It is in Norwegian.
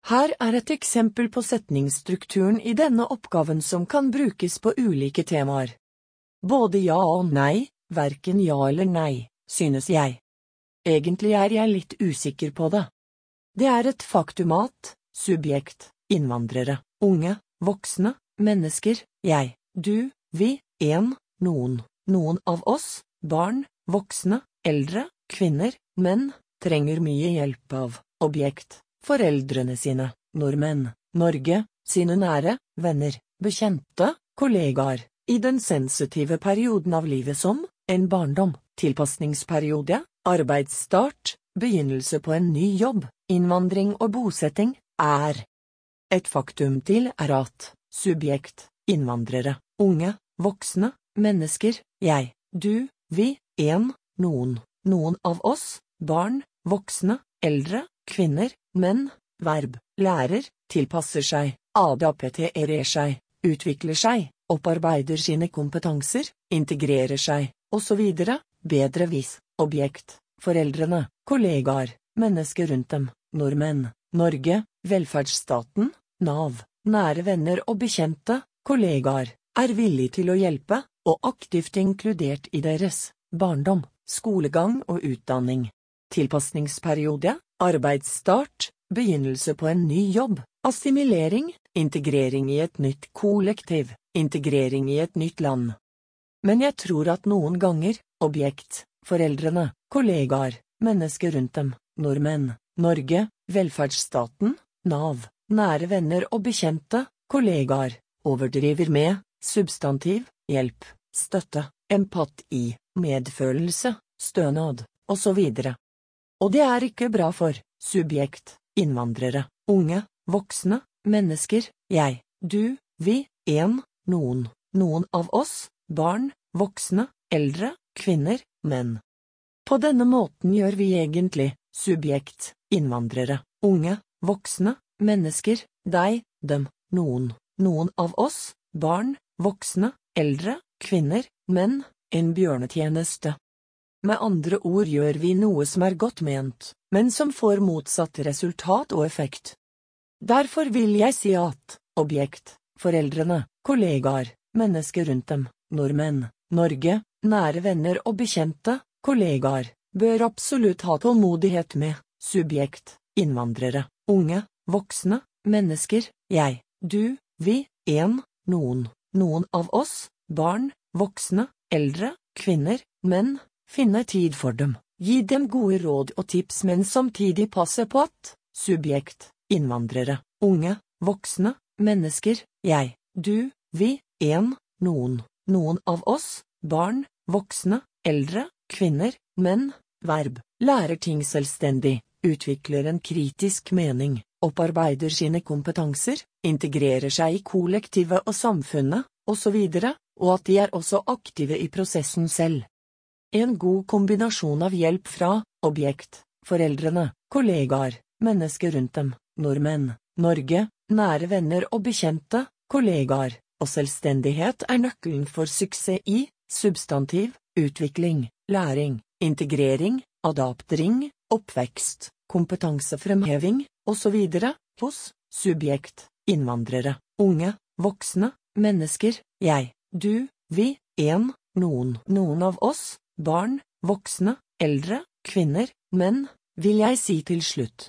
Her et eksempel på setningsstrukturen i denne oppgaven som kan brukes på ulike temaer. Både ja og nei, hverken ja eller nei, synes jeg. Egentlig jeg litt usikker på det. Det et faktum at, subjekt, innvandrere, unge, voksne, mennesker, jeg, du, vi, noen av oss, barn, voksne, eldre, kvinner, menn, trenger mye hjelp av, objekt, foreldrene sine, nordmenn, Norge, sine nære, venner, bekjente, kollegaer, i den sensitive perioden av livet som, en barndom, tilpasningsperiode, arbeidsstart, begynnelse på en ny jobb, innvandring og bosetting, Et faktum til at, subjekt, innvandrere, unge, voksne, mennesker, jeg, du, vi, noen av oss, barn, voksne, eldre, kvinner, menn, verb, lærer, tilpasser seg, adapterer seg, utvikler seg, opparbeider sine kompetanser, integrerer seg, og så videre, bedre vis, objekt, foreldrene, kollegaer, mennesker rundt dem, nordmenn, Norge, velferdsstaten, Nav, nære venner og bekjente, kollegaer, villig til å hjelpe, og aktivt inkludert i deres barndom, skolegang og utdanning. Tilpasningsperiode, arbeidsstart, begynnelse på en ny jobb, assimilering, integrering i et nytt kollektiv, integrering i et nytt land. Men jeg tror at noen ganger, objekt, foreldrene, kollegaer, mennesker rundt dem, nordmenn, Norge, velferdsstaten, Nav, nære venner og bekjente, kollegaer, overdriver med, substantiv, hjelp, støtte, empati, medfølelse, stønad, og så videre. Og det ikke bra for, subjekt, innvandrere, unge, voksne, mennesker, jeg, du, vi, noen av oss, barn, voksne, eldre, kvinner, menn. På denne måten gjør vi egentlig, subjekt, innvandrere, unge, voksne, mennesker, deg, dem, noen av oss, barn, voksne, eldre, kvinner, menn, en bjørnetjeneste. Med andre ord gjør vi noe som godt ment, men som får motsatt resultat og effekt. Derfor vil jeg si at, objekt, foreldrene, kollegaer, mennesker rundt dem, nordmenn, Norge, nære venner og bekjente, kollegaer, bør absolutt ha tålmodighet med, subjekt, innvandrere, unge, voksne, mennesker, jeg, du, vi, noen av oss, barn, voksne, eldre, kvinner, menn, finne tid for dem, gi dem gode råd og tips, men samtidig passe på at, subjekt, innvandrere, unge, voksne, mennesker, jeg, du, vi, noen av oss, barn, voksne, eldre, kvinner, menn, verb, lærer ting selvstendig, utvikler en kritisk mening, opparbeider sine kompetanser, integrerer seg i kollektivet og samfunnet, og så videre, og at de også aktive i prosessen selv. En god kombinasjon av hjelp fra, objekt, foreldrene, kollegaer, mennesker rundt dem, nordmenn, Norge, nære venner og bekjente, kollegaer, og selvstendighet nøkkelen for suksess i, substantiv, utvikling, læring, integrering, adaptering, oppvekst, kompetansefremheving, og så videre, hos, subjekt, innvandrere, unge, voksne, mennesker, jeg, du, vi, noen av oss, barn, voksne, eldre, kvinner, menn, vil jeg si til slutt.